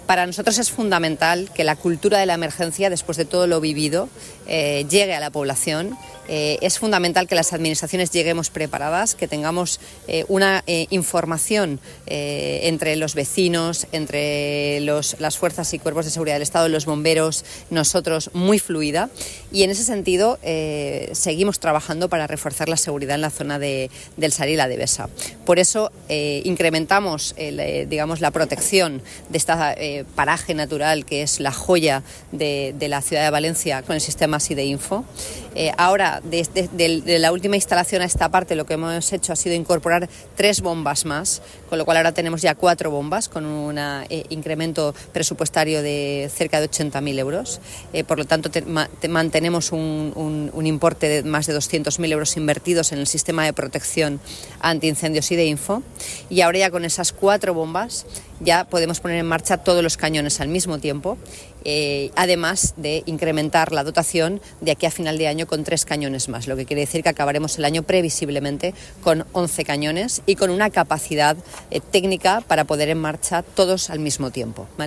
Para nosotros es fundamental que la cultura de la emergencia, después de todo lo vivido, llegue a la población. Es fundamental que las administraciones lleguemos preparadas, que tengamos una información entre los vecinos, entre las fuerzas y cuerpos de seguridad del Estado, los bomberos, nosotros, muy fluida. Y en ese sentido seguimos trabajando para reforzar la seguridad en la zona del Sar y la Devesa. Por eso incrementamos la protección de esta paraje natural que es la joya de la ciudad de Valencia con el sistema SIDE-Info. Ahora, de la última instalación a esta parte, lo que hemos hecho ha sido incorporar 3 bombas más, con lo cual ahora tenemos ya 4 bombas con un incremento presupuestario de cerca de 80.000 euros. Por lo tanto, mantenemos un importe de más de 200.000 euros invertidos en el sistema de protección antiincendios SIDE-Info. Y ahora ya con esas 4 bombas ya podemos poner en marcha todos los cañones al mismo tiempo, además de incrementar la dotación de aquí a final de año con 3 cañones más, lo que quiere decir que acabaremos el año previsiblemente con 11 cañones y con una capacidad técnica para poner en marcha todos al mismo tiempo, ¿vale?